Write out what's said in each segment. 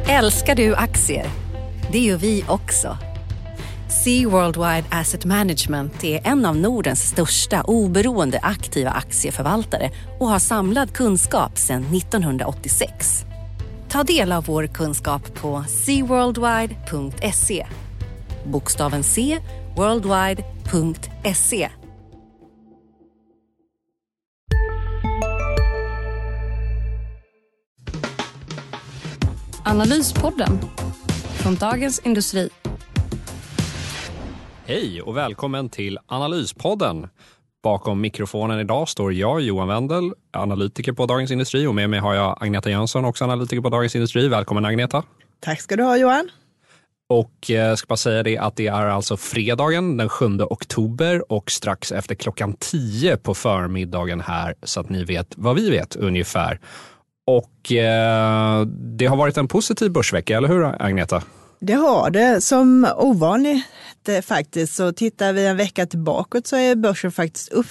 Älskar du aktier? Det gör vi också. Sea Worldwide Asset Management är en av Nordens största oberoende aktiva aktieförvaltare och har samlad kunskap sedan 1986. Ta del av vår kunskap på seaworldwide.se. Bokstaven C, worldwide.se. Analyspodden från Dagens Industri. Hej och välkommen till Analyspodden. Bakom mikrofonen idag står jag, Johan Wendel, analytiker på Dagens Industri, och med mig har jag Agneta Jönsson, också analytiker på Dagens Industri. Välkommen Agneta. Tack ska du ha, Johan. Och jag ska bara säga det att det är alltså fredagen den 7 oktober och strax efter klockan 10 på förmiddagen här, så att ni vet vad vi vet ungefär. Och det har varit en positiv börsvecka, eller hur Agneta? Det har det. Som ovanligt faktiskt, så tittar vi en vecka tillbaka så är börsen faktiskt upp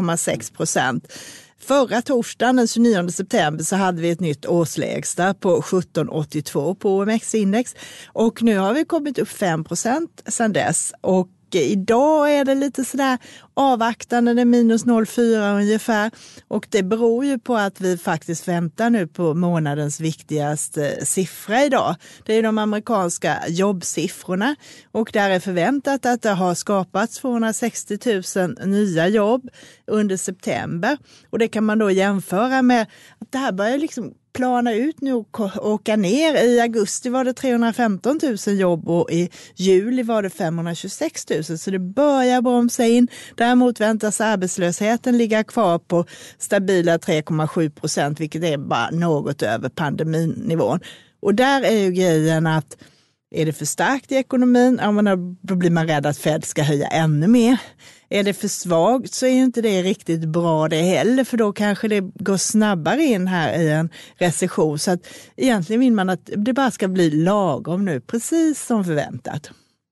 4,6%. Förra torsdagen den 29 september så hade vi ett nytt årslägsta på 1782 på OMX-index. Och nu har vi kommit upp 5% sedan dess. Och idag är det lite sådär avvaktande, det är minus 0,4 ungefär. Och det beror ju på att vi faktiskt väntar nu på månadens viktigaste siffra idag. Det är de amerikanska jobbsiffrorna. Och där är förväntat att det har skapats 260 000 nya jobb under september. Och det kan man då jämföra med att det här börjar liksom plana ut nu och åka ner. I augusti var det 315 000 jobb och i juli var det 526 000. Så det börjar bromsa in. Däremot väntas arbetslösheten ligga kvar på stabila 3,7%, vilket är bara något över pandeminivån. Och där är ju grejen att är det för starkt i ekonomin, då blir man rädd att Fed ska höja ännu mer. Är det för svagt så är ju inte det riktigt bra det heller, för då kanske det går snabbare in här i en recession. Så att egentligen vill man att det bara ska bli lagom nu, precis som förväntat.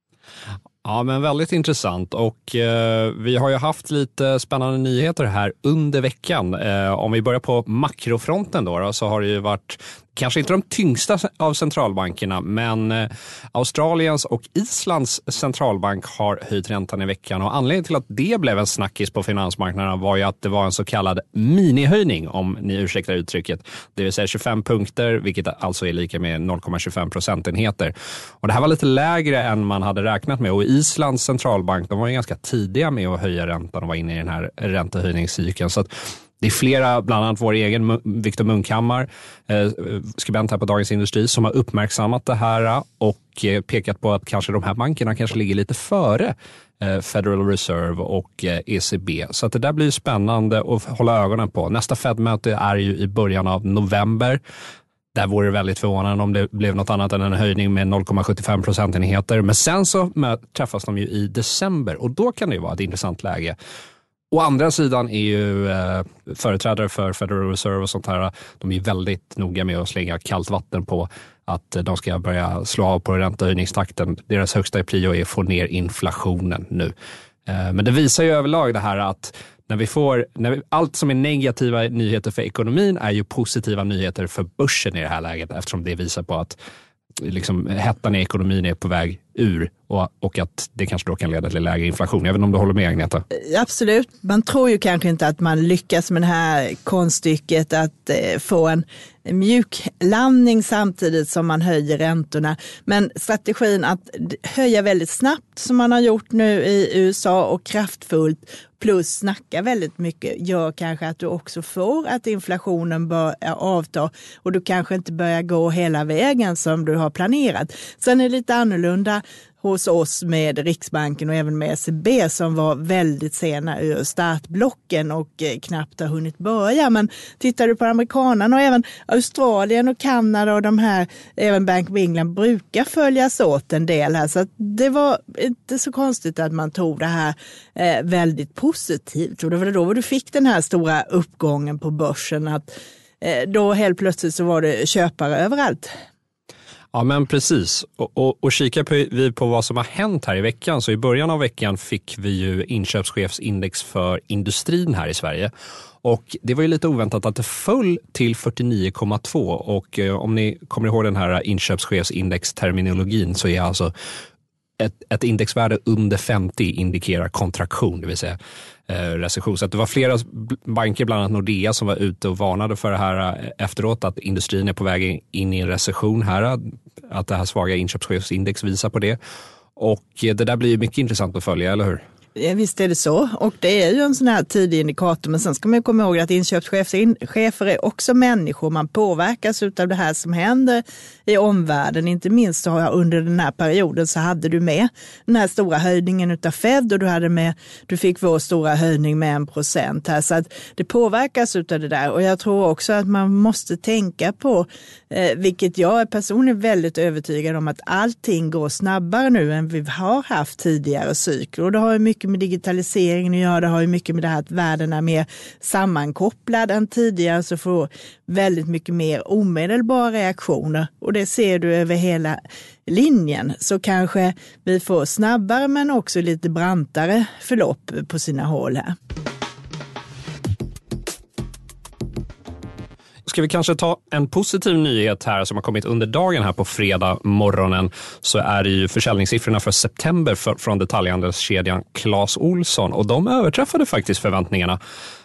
Ja, men väldigt intressant, och vi har ju haft lite spännande nyheter här under veckan. Om vi börjar på makrofronten då, så har det ju varit kanske inte de tyngsta av centralbankerna, men Australiens och Islands centralbank har höjt räntan i veckan, och anledningen till att det blev en snackis på finansmarknaden var ju att det var en så kallad minihöjning, om ni ursäktar uttrycket. Det vill säga 25 punkter, vilket alltså är lika med 0,25 procentenheter. Och det här var lite lägre än man hade räknat med, och Islands centralbank, de var ju ganska tidiga med att höja räntan och var inne i den här räntehöjningscykeln. Så att det är flera, bland annat vår egen Viktor Munkhammar, skribent här på Dagens Industri, som har uppmärksammat det här och pekat på att kanske de här bankerna kanske ligger lite före Federal Reserve och ECB. Så att det där blir spännande att hålla ögonen på. Nästa Fed-möte är ju i början av november. Där vore det väldigt förvånande om det blev något annat än en höjning med 0,75 procentenheter. Men sen så träffas de ju i december, och då kan det ju vara ett intressant läge. Å andra sidan är ju företrädare för Federal Reserve och sånt här, de är väldigt noga med att slänga kallt vatten på att de ska börja slå av på räntehöjningstakten. Deras högsta prio är att få ner inflationen nu. Men det visar ju överlag det här att allt som är negativa nyheter för ekonomin är ju positiva nyheter för börsen i det här läget, eftersom det visar på att liksom hettan i ekonomin är på väg ur, och att det kanske då kan leda till lägre inflation. Jag vet inte om du håller med, Agneta? Absolut. Man tror ju kanske inte att man lyckas med det här konststycket att få en mjuk landning samtidigt som man höjer räntorna. Men strategin att höja väldigt snabbt, som man har gjort nu i USA, och kraftfullt plus snacka väldigt mycket, gör kanske att du också får att inflationen börjar avta, och du kanske inte börjar gå hela vägen som du har planerat. Sen är det lite annorlunda hos oss med Riksbanken och även med ECB, som var väldigt sena ur startblocken och knappt har hunnit börja. Men tittar du på amerikanerna och även Australien och Kanada och de här, även Bank of England, brukar följas åt en del här. Så att det var inte så konstigt att man tog det här väldigt positivt. Och det var då du fick den här stora uppgången på börsen, att då helt plötsligt så var det köpare överallt. Ja, men precis. Och kikar vi på vad som har hänt här i veckan, så i början av veckan fick vi ju inköpschefsindex för industrin här i Sverige. Och det var ju lite oväntat att det föll till 49,2 och om ni kommer ihåg den här inköpschefsindex-terminologin så är alltså ett indexvärde under 50 indikerar kontraktion, det vill säga recession. Så att det var flera banker, bland annat Nordea, som var ute och varnade för det här efteråt, att industrin är på väg in i en recession här, att det här svaga inköpschefsindex visar på det. Och det där blir ju mycket intressant att följa, eller hur? Visst är det så, och det är ju en sån här tidig indikator, men sen ska man ju komma ihåg att inköpschefer är också människor. Man påverkas av det här som händer i omvärlden. Inte minst så har jag under den här perioden så hade du med den här stora höjningen utav Fed och du fick vår stora höjning med 1% här, så att det påverkas utav det där. Och jag tror också att man måste tänka på, vilket jag är personligen väldigt övertygad om, att allting går snabbare nu än vi har haft tidigare cykler. Och det har ju mycket med digitaliseringen att göra, det har ju mycket med det här att världen är mer sammankopplad än tidigare, så får väldigt mycket mer omedelbara reaktioner, och det ser du över hela linjen. Så kanske vi får snabbare men också lite brantare förlopp på sina håll här. Ska vi kanske ta en positiv nyhet här som har kommit under dagen här på fredag morgonen, så är det ju försäljningssiffrorna för september från detaljhandelskedjan Clas Ohlson, och de överträffade faktiskt förväntningarna.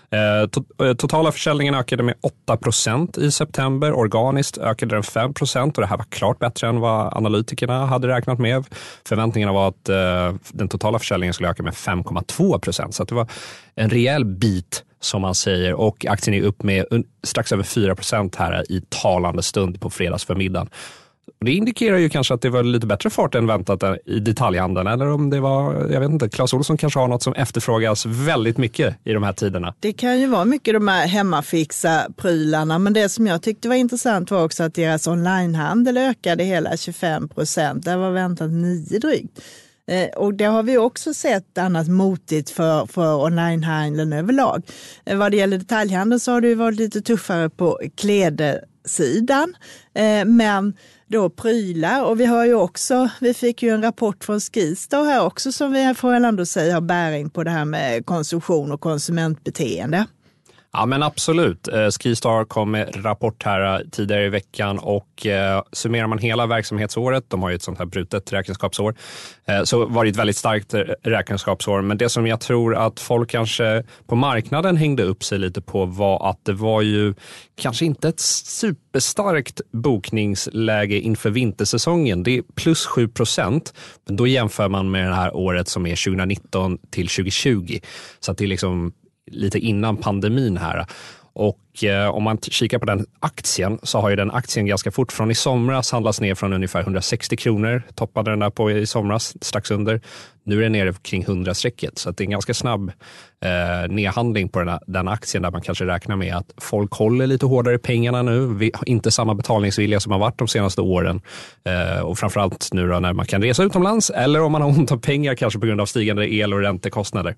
Totala försäljningen ökade med 8% i september, organiskt ökade den 5%, och det här var klart bättre än vad analytikerna hade räknat med. Förväntningarna var att den totala försäljningen skulle öka med 5,2%, så att det var en rejäl bit som man säger, och aktien är upp med strax över 4% här i talande stund på fredagsförmiddagen. Det indikerar ju kanske att det var lite bättre fart än väntat i detaljhandeln, eller om det var, jag vet inte, Clas Ohlson kanske har något som efterfrågas väldigt mycket i de här tiderna. Det kan ju vara mycket de här hemmafixa prylarna, men det som jag tyckte var intressant var också att deras onlinehandel ökade hela 25%, det var väntat 9 drygt. Och det har vi också sett annat motigt för onlinehandeln överlag. Vad det gäller detaljhandeln så har det ju varit lite tuffare på klädesidan, men då prylar, och vi fick ju en rapport från Skistar här också som vi får ändå säga har bäring på det här med konsumtion och konsumentbeteende. Ja, men absolut. Skistar kom med rapport här tidigare i veckan, och summerar man hela verksamhetsåret, de har ju ett sånt här brutet räkenskapsår, så var det ett väldigt starkt räkenskapsår. Men det som jag tror att folk kanske på marknaden hängde upp sig lite på var att det var ju kanske inte ett superstarkt bokningsläge inför vintersäsongen. Det är plus 7%, men då jämför man med det här året som är 2019 till 2020. Så att det är liksom lite innan pandemin här. Och om man kikar på den aktien, så har ju den aktien ganska fort från i somras handlats ner från ungefär 160 kronor. Toppade den där på i somras, strax under. Nu är den nere kring 100-strecket. Så att det är en ganska snabb nedhandling på den aktien, där man kanske räknar med att folk håller lite hårdare pengarna nu. Vi har inte samma betalningsvilja som har varit de senaste åren. Och framförallt nu då när man kan resa utomlands, eller om man har ont om pengar kanske på grund av stigande el- och räntekostnader.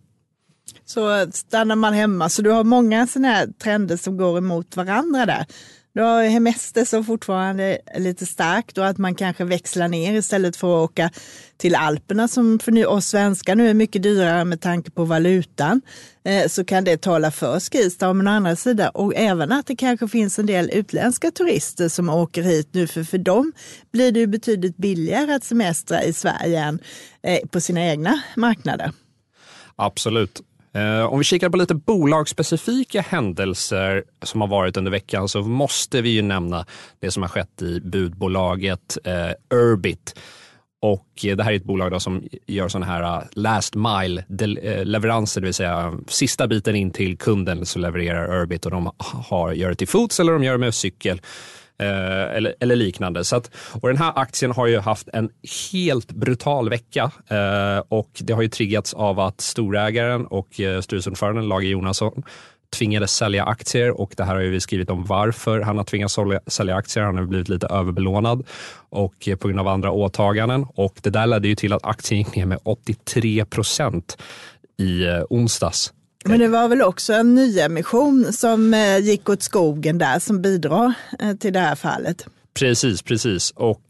Så stannar man hemma. Så du har många sådana här trender som går emot varandra där. Du har hemester som fortfarande är lite starkt, och att man kanske växlar ner istället för att åka till Alperna, som för oss svenskar nu är mycket dyrare med tanke på valutan. Så kan det tala för Skistar, men å andra sidan, och även att det kanske finns en del utländska turister som åker hit nu, för dem blir det ju betydligt billigare att semestra i Sverige än på sina egna marknader. Absolut. Om vi kikar på lite bolagsspecifika händelser som har varit under veckan, så måste vi ju nämna det som har skett i budbolaget Urbit. Och det här är ett bolag då som gör sådana här last mile leveranser, det vill säga sista biten in till kunden så levererar Urbit, och de gör det till fots eller de gör det med cykel. Eller liknande. Så att, och den här aktien har ju haft en helt brutal vecka, och det har ju triggats av att storägaren och styrelseordföranden Lage Jonasson tvingades sälja aktier, och det här har ju vi skrivit om varför han har tvingats sälja aktier. Han har blivit lite överbelånad och på grund av andra åtaganden, och det där ledde ju till att aktien gick ner med 83% i onsdags. Men det var väl också en nyemission som gick åt skogen där, som bidrar till det här fallet. Precis. Och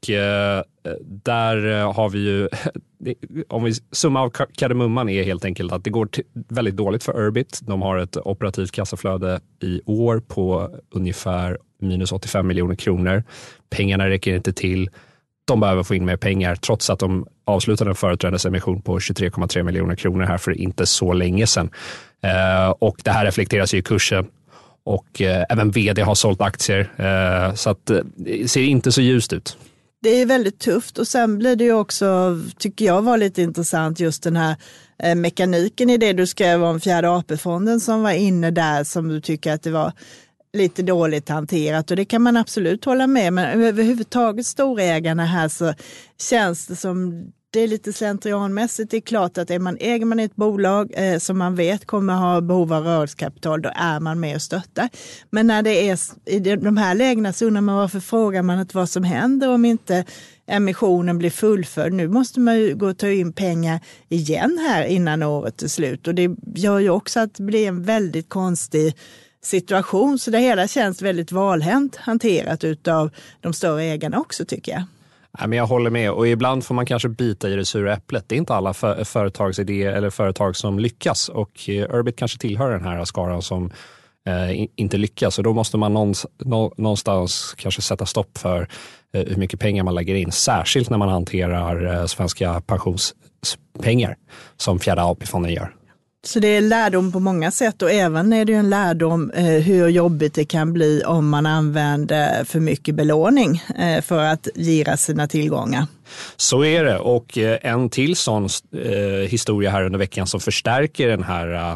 där har vi ju, om vi summa av kardemumman är helt enkelt att det går väldigt dåligt för Urbit. De har ett operativt kassaflöde i år på ungefär minus 85 miljoner kronor. Pengarna räcker inte till. De behöver få in mer pengar trots att de avslutade en företrädesemission på 23,3 miljoner kronor här för inte så länge sedan. Och det här reflekteras ju i kursen. Och även vd har sålt aktier. Så att det ser inte så ljust ut. Det är väldigt tufft och sen blir det ju också, tycker jag var lite intressant, just den här mekaniken i det du skrev om fjärde AP-fonden som var inne där, som du tycker att det var lite dåligt hanterat, och det kan man absolut hålla med, men överhuvudtaget storägarna här så känns det som det är lite slentrianmässigt. Det är klart att äger man ett bolag som man vet kommer ha behov av rörelsekapital, då är man med och stöttar. Men när det är i de här lägena så undrar man varför frågar man inte vad som händer om inte emissionen blir fullföljd. Nu måste man ju gå och ta in pengar igen här innan året är slut, och det gör ju också att det blir en väldigt konstig situation, så det hela känns väldigt valhänt hanterat utav de större ägarna också, tycker jag. Ja, men jag håller med, och ibland får man kanske bita i det sura äpplet. Det är inte alla företagsidéer eller företag som lyckas, och Urbit kanske tillhör den här skaran som inte lyckas, och då måste man någonstans kanske sätta stopp för hur mycket pengar man lägger in, särskilt när man hanterar svenska pensionspengar som fjärde AP-fonden gör. Så det är lärdom på många sätt, och även är det en lärdom hur jobbigt det kan bli om man använder för mycket belåning för att gira sina tillgångar. Så är det, och en till sån historia här under veckan som förstärker den här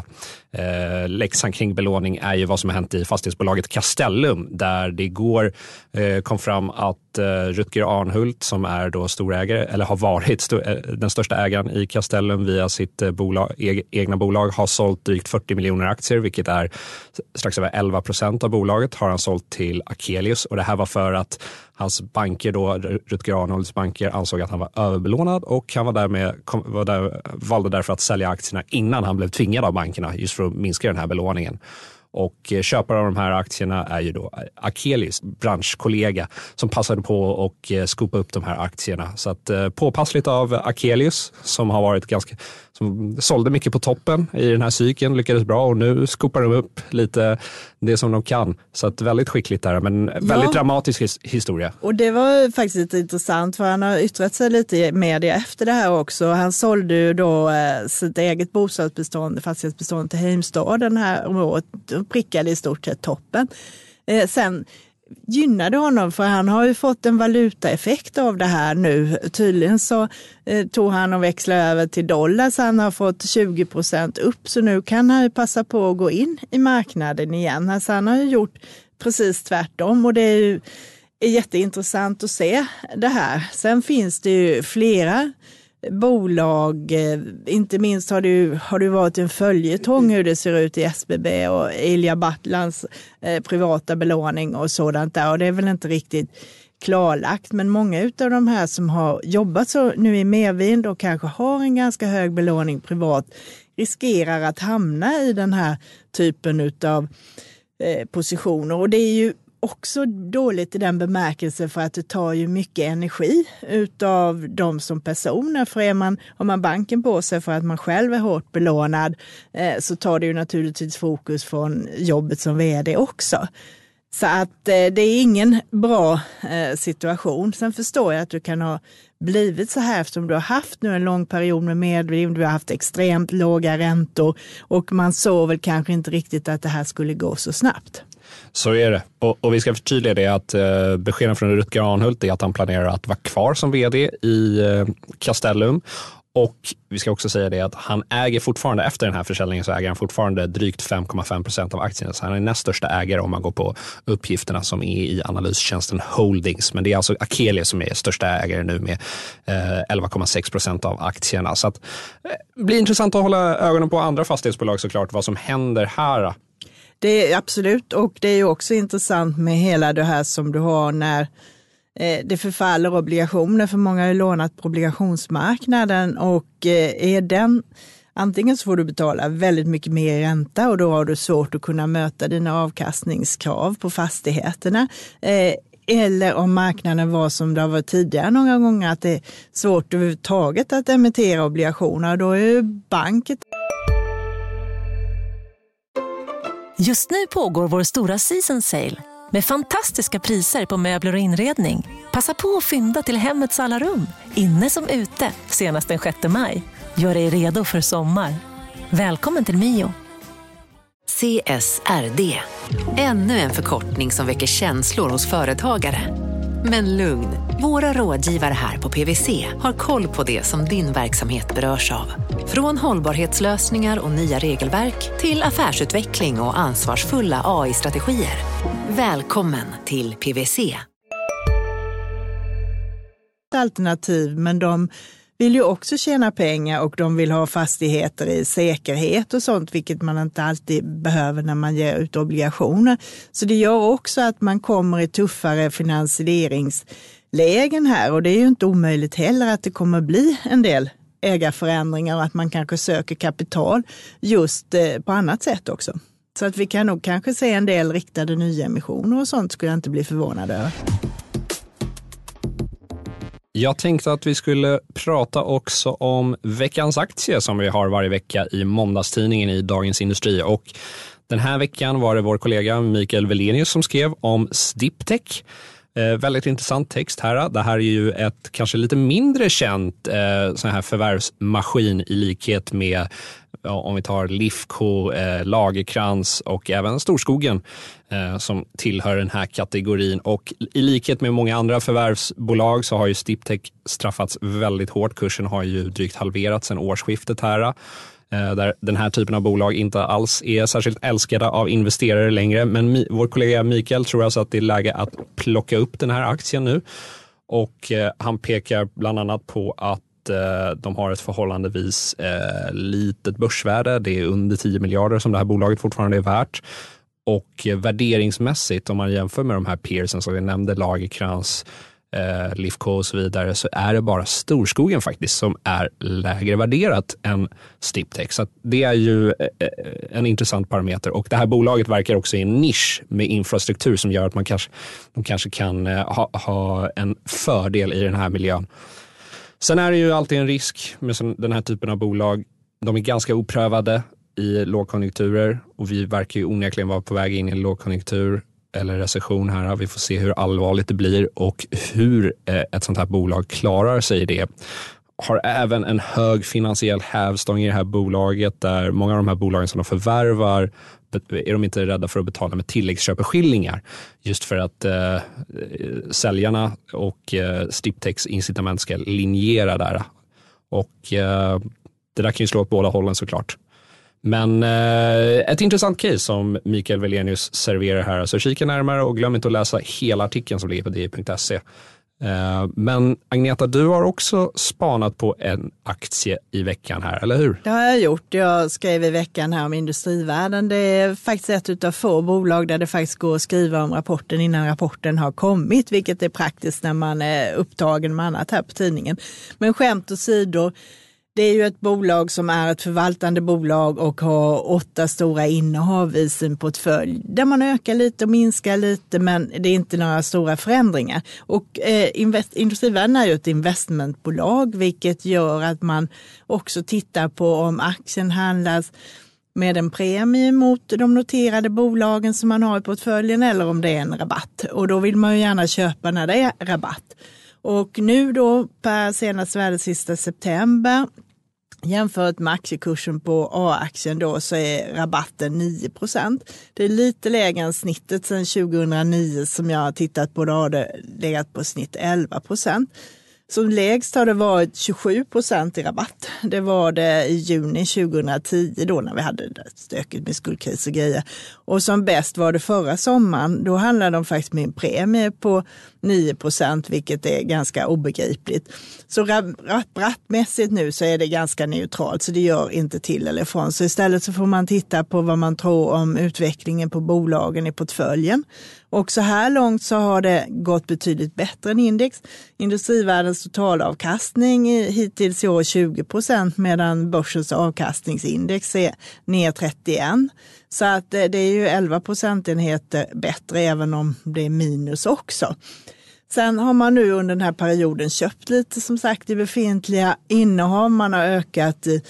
läxan kring belåning är ju vad som har hänt i fastighetsbolaget Castellum, där det igår kom fram att Rutger Arnhult, som är då storägare eller har varit den största ägaren i Castellum via sitt egna bolag, har sålt drygt 40 miljoner aktier, vilket är strax över 11% av bolaget, har han sålt till Akelius, och det här var för att hans banker då, Rutger Arnhults banker, ansåg att han var överbelånad, och han valde därför att sälja aktierna innan han blev tvingad av bankerna, just för att minska den här belåningen. Och köpare av de här aktierna är ju då Akelius, branschkollega, som passade på och skopa upp de här aktierna. Så att påpassligt av Akelius, som har varit som sålde mycket på toppen i den här cykeln, lyckades bra, och nu skopar de upp lite det som de kan. Så att väldigt skickligt där, men väldigt dramatisk historia. Och det var faktiskt lite intressant, för han har yttrat sig lite i media efter det här också. Han sålde ju då sitt eget fastighetsbestånd till Heimstaden här året, och prickade i stort sett toppen. Sen gynnade honom, för han har ju fått en valutaeffekt av det här nu. Tydligen så tog han och växlade över till dollar, så han har fått 20% upp, så nu kan han ju passa på att gå in i marknaden igen. Alltså han har ju gjort precis tvärtom, och det är ju jätteintressant att se det här. Sen finns det ju flera bolag, inte minst har det varit en följetong hur det ser ut i SBB och Ilja Batlans privata belåning och sådant där, och det är väl inte riktigt klarlagt, men många utav de här som har jobbat så nu i medvind och kanske har en ganska hög belåning privat riskerar att hamna i den här typen utav positioner, och det är ju också dåligt i den bemärkelsen för att det tar ju mycket energi utav dem som personer. För har man banken på sig för att man själv är hårt belånad, så tar det ju naturligtvis fokus från jobbet som vd också. Så att det är ingen bra situation. Sen förstår jag att du kan ha blivit så här eftersom du har haft nu en lång period med medvind, du har haft extremt låga räntor, och man såg väl kanske inte riktigt att det här skulle gå så snabbt. Så är det. Och vi ska förtydliga det att beskeden från Rutger Arnhult är att han planerar att vara kvar som vd i Castellum. Och vi ska också säga det att han äger fortfarande, efter den här försäljningen så äger han fortfarande drygt 5,5% av aktierna. Så han är näst största ägare om man går på uppgifterna som är i analystjänsten Holdings. Men det är alltså Akelius som är största ägare nu med 11,6% av aktierna. Så att, det blir intressant att hålla ögonen på andra fastighetsbolag såklart, vad som händer här. Det är absolut, och det är ju också intressant med hela det här som du har när det förfaller obligationer, för många har ju lånat på obligationsmarknaden, och är den, antingen så får du betala väldigt mycket mer ränta, och då har du svårt att kunna möta dina avkastningskrav på fastigheterna. eller om marknaden var som det har varit tidigare några gånger, att det är svårt överhuvudtaget att emittera obligationer. Då är ju banken. Just nu pågår vår stora season sale med fantastiska priser på möbler och inredning. Passa på att fynda till hemmets alla rum, inne som ute, senast den 6 maj. Gör dig redo för sommar. Välkommen till Mio. CSRD. Ännu en förkortning som väcker känslor hos företagare. Men lugn, våra rådgivare här på PwC har koll på det som din verksamhet berörs av. Från hållbarhetslösningar och nya regelverk till affärsutveckling och ansvarsfulla AI-strategier. Välkommen till PwC. Alternativ, men de vill ju också tjäna pengar och de vill ha fastigheter i säkerhet och sånt, vilket man inte alltid behöver när man ger ut obligationer. Så det gör också att man kommer i tuffare finansieringslägen här, och det är ju inte omöjligt heller att det kommer bli en del ägarförändringar och att man kanske söker kapital just på annat sätt också. Så att vi kan nog kanske se en del riktade nyemissioner och sånt, skulle jag inte bli förvånad över. Jag tänkte att vi skulle prata också om veckans aktie som vi har varje vecka i måndagstidningen i Dagens Industri. Och den här veckan var det vår kollega Mikael Wellenius som skrev om Stiptech. Väldigt intressant text här. Det här är ju ett kanske lite mindre känt sån här förvärvsmaskin i likhet med, om vi tar Lifco, Lagercrantz och även Storskogen som tillhör den här kategorin. Och i likhet med många andra förvärvsbolag så har ju Stiptech straffats väldigt hårt. Kursen har ju drygt halverats sedan årsskiftet här. Där den här typen av bolag inte alls är särskilt älskade av investerare längre. Men vår kollega Mikael tror alltså att det är läge att plocka upp den här aktien nu. Och han pekar bland annat på att de har ett förhållandevis litet börsvärde. Det är under 10 miljarder som det här bolaget fortfarande är värt. Och värderingsmässigt, om man jämför med de här peersen som vi nämnde, Lagercrantz, Lifco och så vidare, så är det bara Storskogen faktiskt som är lägre värderat än Stiptech. Så det är ju en intressant parameter. Och det här bolaget verkar också i en nisch med infrastruktur som gör att de kanske kan ha en fördel i den här miljön. Sen är det ju alltid en risk med den här typen av bolag. De är ganska oprövade i lågkonjunkturer och vi verkar ju onekligen vara på väg in i en lågkonjunktur eller recession här. Vi får se hur allvarligt det blir och hur ett sånt här bolag klarar sig i det. Har även en hög finansiell hävstång i det här bolaget, där många av de här bolagen som de förvärvar är de inte rädda för att betala med tilläggsköpeskillingar, just för att säljarna och Stiptechs incitament ska linjera där. Och det där kan ju slå åt båda hållen såklart. Men ett intressant case som Mikael Wellenius serverar här. Så kika närmare och glöm inte att läsa hela artikeln som ligger på di.se. Men Agneta, du har också spanat på en aktie i veckan här, eller hur? Det har jag gjort. Jag skrev i veckan här om Industrivärden. Det är faktiskt ett av få bolag där det faktiskt går att skriva om rapporten innan rapporten har kommit, vilket är praktiskt när man är upptagen med annat här på tidningen. Men skämt åsido, det är ju ett bolag som är ett förvaltande bolag och har 8 stora innehav i sin portfölj. Där man ökar lite och minskar lite, men det är inte några stora förändringar. Och Industrivärden är ju ett investmentbolag, vilket gör att man också tittar på om aktien handlas med en premie mot de noterade bolagen som man har i portföljen eller om det är en rabatt. Och då vill man ju gärna köpa när det är rabatt. Och nu då per senaste värde sista september, jämfört med aktiekursen på A-aktien då, så är rabatten 9%. Det är lite lägre än snittet sedan 2009 som jag har tittat på. Då har det legat på snitt 11%. Som lägst har det varit 27% i rabatt. Det var det i juni 2010 då när vi hade det stökigt med skuldkris och grejer. Och som bäst var det förra sommaren. Då handlade de faktiskt med en premie på 9%, vilket är ganska obegripligt. Så rabattmässigt nu så är det ganska neutralt, så det gör inte till eller från. Så istället så får man titta på vad man tror om utvecklingen på bolagen i portföljen. Och så här långt så har det gått betydligt bättre än index. Industrivärdens totalavkastning hittills i år 20%, medan börsens avkastningsindex är ner 31%. Så att det är ju 11 procentenheter bättre, även om det är minus också. Sen har man nu under den här perioden köpt lite, som sagt, i befintliga innehav. Man har ökat i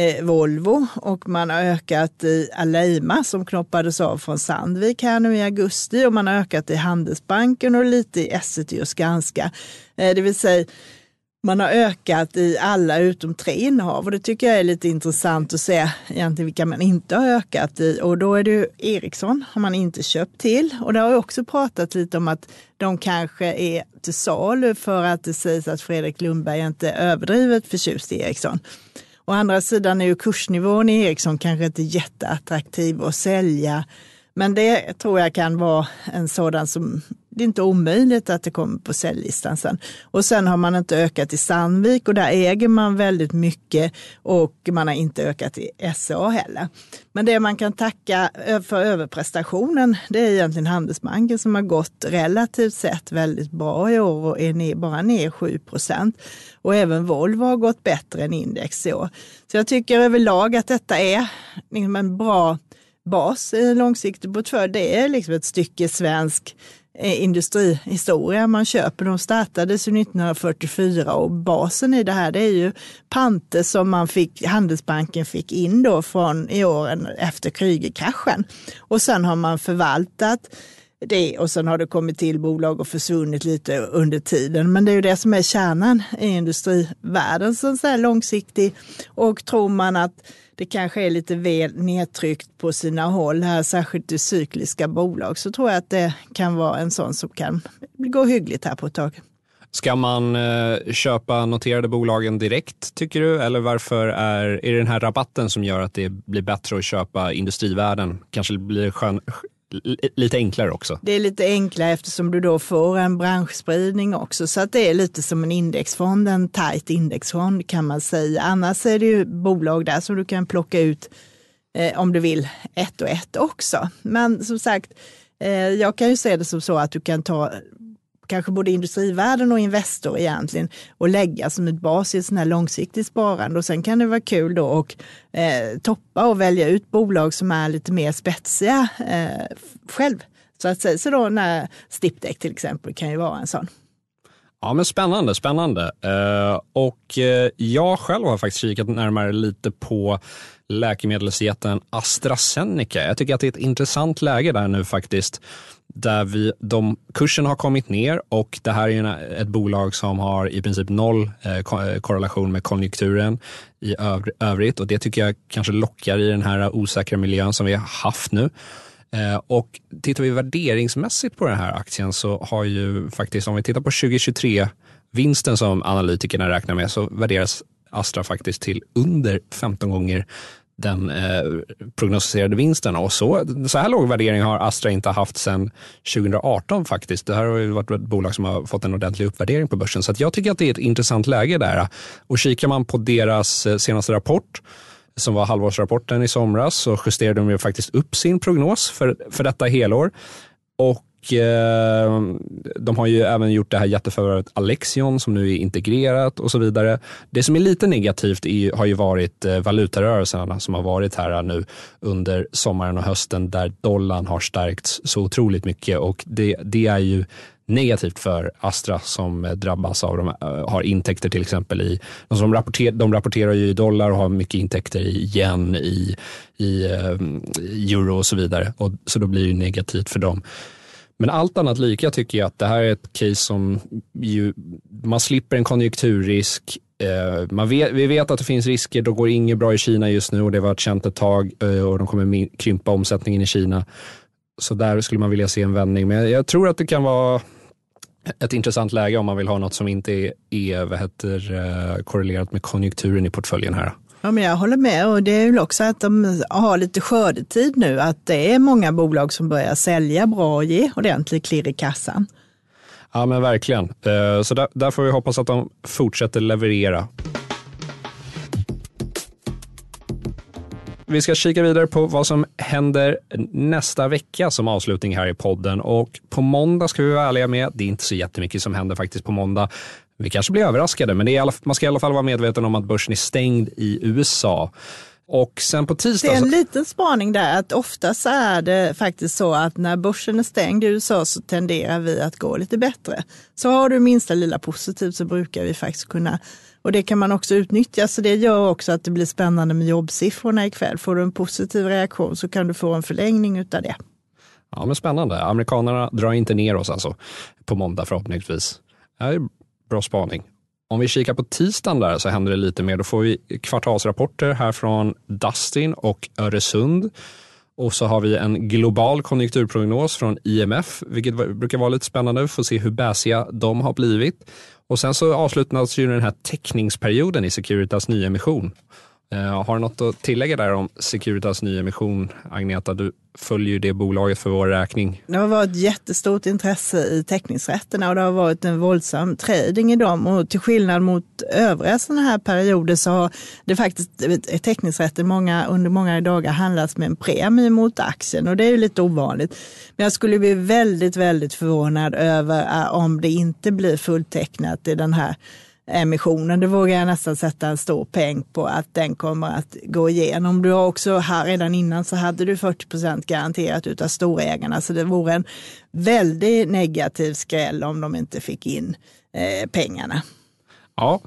Volvo och man har ökat i Aleima som knoppades av från Sandvik här nu i augusti, och man har ökat i Handelsbanken och lite i Essity och Skanska. Det vill säga man har ökat i alla utom 3 innehav, och det tycker jag är lite intressant att se egentligen vilka man inte har ökat i. Och då är det ju Ericsson har man inte köpt till, och det har jag också pratat lite om att de kanske är till salu för att det sägs att Fredrik Lundberg inte är överdrivet förtjust i Ericsson. Å andra sidan är ju kursnivån i Ericsson kanske inte jätteattraktiv att sälja. Men det tror jag kan vara en sådan som det är inte omöjligt att det kommer på säljlistan sen. Och sen har man inte ökat i Sandvik, och där äger man väldigt mycket, och man har inte ökat i SA heller. Men det man kan tacka för överprestationen, det är egentligen Handelsbanken som har gått relativt sett väldigt bra i år och är bara ner 7%. Och även Volvo har gått bättre än index i år. Så jag tycker överlag att detta är en bra bas i en långsiktig portfölj. Det är liksom ett stycke svensk industrihistoria man köper. De startades 1944, och basen i det här, det är ju panter som Handelsbanken fick in då från i åren efter Krügerkraschen. Och sen har man förvaltat det, och sen har det kommit till bolag och försvunnit lite under tiden. Men det är ju det som är kärnan i industrivärlden som så här långsiktig. Och tror man att det kanske är lite väl nedtryckt på sina håll här, särskilt i cykliska bolag, så tror jag att det kan vara en sån som kan gå hyggligt här på ett tag. Ska man köpa noterade bolagen direkt, tycker du? Eller varför är det den här rabatten som gör att det blir bättre att köpa industrivärden? Kanske blir lite enklare också. Det är lite enklare eftersom du då får en branschspridning också, så att det är lite som en indexfond, en tight indexfond kan man säga. Annars är det ju bolag där som du kan plocka ut om du vill ett och ett också. Men som sagt, jag kan ju se det som så att du kan ta kanske både industrivärden och Investor egentligen och lägga som ett bas i ett sån här långsiktigt sparande, och sen kan det vara kul då och toppa och välja ut bolag som är lite mer spetsiga själv. Så att säga, så då när Stiptech till exempel kan ju vara en sån. Ja, men spännande. Och jag själv har faktiskt kikat närmare lite på läkemedelsjätten AstraZeneca. Jag tycker att det är ett intressant läge där nu faktiskt, där kursen har kommit ner, och det här är ett bolag som har i princip noll korrelation med konjunkturen i övrigt, och det tycker jag kanske lockar i den här osäkra miljön som vi har haft nu. Och tittar vi värderingsmässigt på den här aktien, så har ju faktiskt, om vi tittar på 2023-vinsten som analytikerna räknar med, så värderas Astra faktiskt till under 15 gånger den prognostiserade vinsten. Och så här låg värdering har Astra inte haft sedan 2018 faktiskt. Det här har ju varit ett bolag som har fått en ordentlig uppvärdering på börsen. Så att jag tycker att det är ett intressant läge där. Och kikar man på deras senaste rapport, som var halvårsrapporten i somras, så justerade de ju faktiskt upp sin prognos för detta helår. Och de har ju även gjort det här jätteförvärvet Alexion som nu är integrerat och så vidare. Det som är lite negativt har ju varit valutarörelserna som har varit här nu under sommaren och hösten, där dollarn har stärkts så otroligt mycket, och det är ju negativt för Astra som drabbas av har intäkter till exempel i de rapporterar ju i dollar och har mycket intäkter i yen, i euro och så vidare, och så då blir det ju negativt för dem. Men allt annat lika tycker jag att det här är ett case som man slipper en konjunkturrisk. Vi vet att det finns risker, då går inget bra i Kina just nu, och det var ett känt ett tag, och de kommer krympa omsättningen i Kina. Så där skulle man vilja se en vändning. Men jag tror att det kan vara ett intressant läge om man vill ha något som inte är korrelerat med konjunkturen i portföljen här. Ja, men jag håller med, och det är väl också att de har lite skördetid nu, att det är många bolag som börjar sälja bra och ge ordentligt klirr i kassan. Ja, men verkligen. Så där får vi hoppas att de fortsätter leverera. vi ska kika vidare på vad som händer nästa vecka som avslutning här i podden. Och på måndag ska vi vara ärliga med, det är inte så jättemycket som händer faktiskt på måndag. Vi kanske blir överraskade, men man ska i alla fall vara medveten om att börsen är stängd i USA. Och sen på tisdag... Det är en liten spaning där, att oftast är det faktiskt så att när börsen är stängd i USA så tenderar vi att gå lite bättre. Så har du minsta lilla positivt så brukar vi faktiskt kunna, och det kan man också utnyttja, så det gör också att det blir spännande med jobbsiffrorna ikväll. Får du en positiv reaktion så kan du få en förlängning utav det. Ja, men spännande. Amerikanerna drar inte ner oss alltså på måndag förhoppningsvis. Det är bra spaning. Om vi kikar på tisdagen där så händer det lite mer. Då får vi kvartalsrapporter här från Dustin och Öresund. Och så har vi en global konjunkturprognos från IMF, vilket brukar vara lite spännande. Vi får se hur bäsiga de har blivit. Och sen så avslutas ju den här teckningsperioden i Securitas nyemission. Har du något att tillägga där om Securitas nyemission, Agneta? Du följer ju det bolaget för vår räkning. Det har varit jättestort intresse i teckningsrätterna och det har varit en våldsam trading i dem. Och till skillnad mot övriga sådana här perioder så har det faktiskt teckningsrätter under många dagar handlats med en premie mot aktien. Och det är ju lite ovanligt. Men jag skulle bli väldigt, väldigt förvånad över om det inte blir fulltecknat i den här emissionen. Det vågar jag nästan sätta en stor peng på att den kommer att gå igenom. Du har också här redan innan så hade du 40% garanterat utav storägarna, så det vore en väldigt negativ skräll om de inte fick in pengarna. Ja,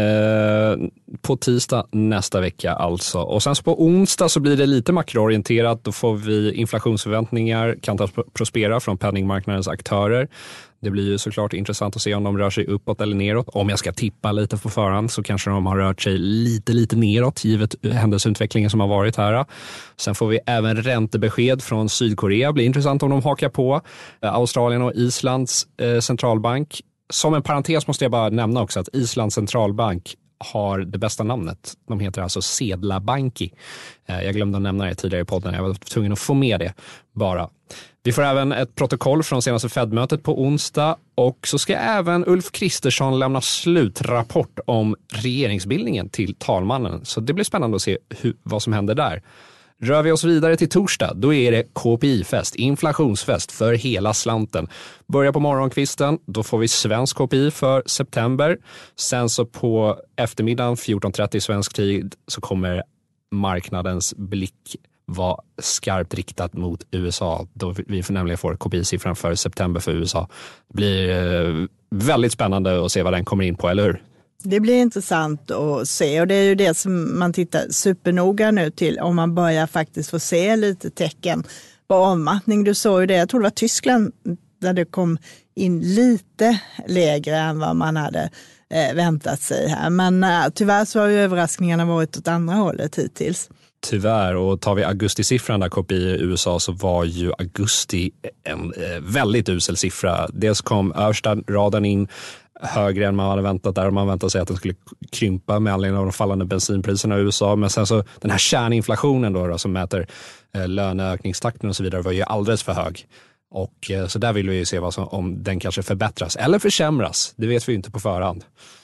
på tisdag nästa vecka alltså. Och sen så på onsdag så blir det lite makroorienterat. Då får vi inflationsförväntningar kan prospera från penningmarknadens aktörer. Det blir ju såklart intressant att se om de rör sig uppåt eller neråt. Om jag ska tippa lite på förhand så kanske de har rört sig lite neråt givet händelseutvecklingen som har varit här. Sen får vi även räntebesked från Sydkorea. Det blir intressant om de hakar på. Australien och Islands centralbank. Som en parentes måste jag bara nämna också att Islands centralbank har det bästa namnet. De heter alltså Sedlabanki. Jag glömde att nämna det tidigare i podden. Jag var tvungen att få med det bara. Vi får även ett protokoll från senaste Fed-mötet på onsdag och så ska även Ulf Kristersson lämna slutrapport om regeringsbildningen till talmannen. Så det blir spännande att se vad som händer där. Rör vi oss vidare till torsdag, då är det KPI-fest, inflationsfest för hela slanten. Börjar på morgonkvisten, då får vi svensk KPI för september. Sen så på eftermiddagen 14:30 svensk tid så kommer marknadens blick vara skarpt riktat mot USA. Då vi nämligen får KPI-siffran för september för USA. Det blir väldigt spännande att se vad den kommer in på, eller hur? Det blir intressant att se och det är ju det som man tittar supernoga nu till om man börjar faktiskt få se lite tecken på avmattning. Du såg ju det, jag tror det var Tyskland där det kom in lite lägre än vad man hade väntat sig här. Men tyvärr så har ju överraskningarna varit åt andra hållet hittills. Tyvärr, och tar vi augustisiffran där KPI i USA så var ju augusti en väldigt usel siffra. Dels kom översta raden in högre än man hade väntat där och man väntade sig att den skulle krympa med anledning av de fallande bensinpriserna i USA. Men sen så den här kärninflationen då som mäter löneökningstakten och så vidare var ju alldeles för hög. Och så där vill vi ju se om den kanske förbättras eller försämras. Det vet vi inte på förhand.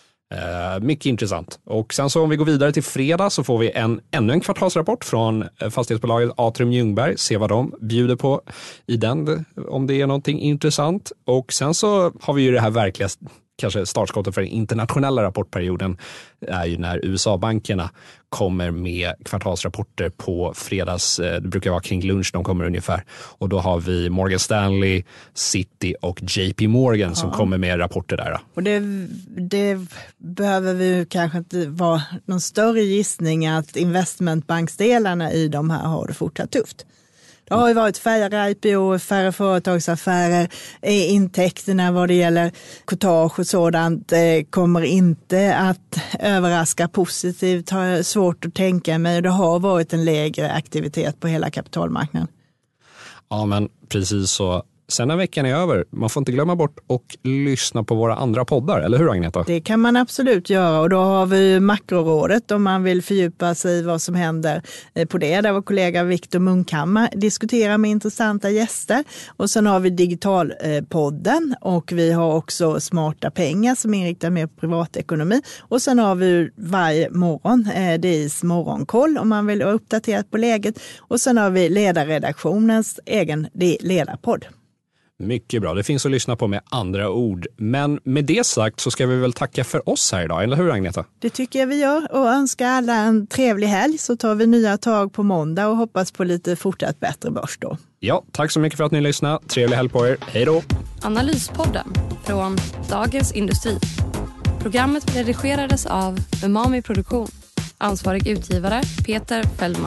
Mycket intressant. Och sen så om vi går vidare till fredag så får vi ännu en kvartalsrapport från fastighetsbolaget Atrium Ljungberg. Se vad de bjuder på i den, om det är någonting intressant. Och sen så har vi ju det här verkliga kanske startskottet för den internationella rapportperioden är ju när USA-bankerna kommer med kvartalsrapporter på fredags, det brukar vara kring lunch de kommer ungefär. Och då har vi Morgan Stanley, Citi och JP Morgan som kommer med rapporter där. Och det behöver vi kanske inte vara någon större gissning att investmentbanksdelarna i de här har det fortsatt tufft. Det har ju varit färre IPO, färre företagsaffärer, intäkterna vad det gäller courtage och sådant kommer inte att överraska positivt, har svårt att tänka mig. Det har varit en lägre aktivitet på hela kapitalmarknaden. Ja, men precis så sen när veckan är över, man får inte glömma bort och lyssna på våra andra poddar, eller hur Agneta? Det kan man absolut göra, och då har vi Makrorådet om man vill fördjupa sig i vad som händer på det, där vår kollega Viktor Munkhammar diskuterar med intressanta gäster. Och sen har vi Digitalpodden och vi har också Smarta pengar som inriktar mer på privatekonomi. Och sen har vi varje morgon DIs morgonkoll om man vill vara uppdaterad på läget. Och sen har vi ledarredaktionens egen ledarpodd. Mycket bra, det finns att lyssna på med andra ord. Men med det sagt så ska vi väl tacka för oss här idag, eller hur Agneta? Det tycker jag vi gör, och önskar alla en trevlig helg, så tar vi nya tag på måndag och hoppas på lite fortsatt bättre börs då. Ja, tack så mycket för att ni lyssnade. Trevlig helg på er. Hej då! Analyspodden från Dagens Industri. Programmet redigerades av Umami Produktion. Ansvarig utgivare Peter Fällman.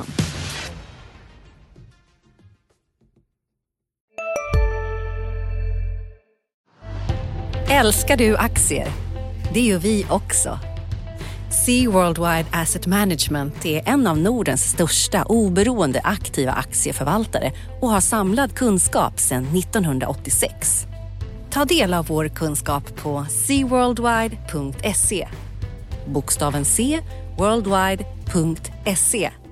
Älskar du aktier? Det gör vi också. Sea Worldwide Asset Management är en av Nordens största oberoende aktiva aktieförvaltare och har samlad kunskap sedan 1986. Ta del av vår kunskap på seaworldwide.se. Bokstaven C, worldwide.se.